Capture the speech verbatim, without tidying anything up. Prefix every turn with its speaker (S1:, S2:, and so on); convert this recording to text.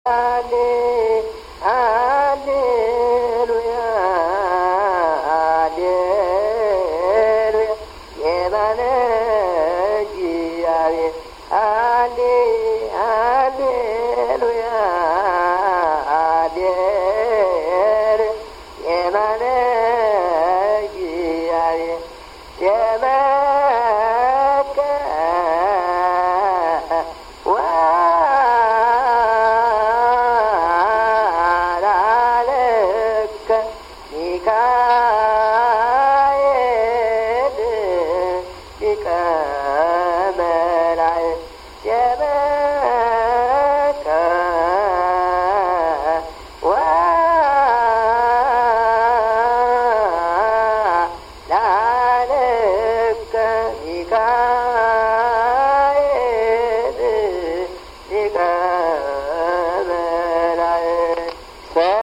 S1: Halle- Hallelujah, Hallelujah, Yemane Jiyare, Halle- Hallelujah, Hallelujah, Yemane Jiyare, Yemeke ሚካኤል ሊቀ መላእክት የመቀ ወላእከ ሚካኤል ሊቀ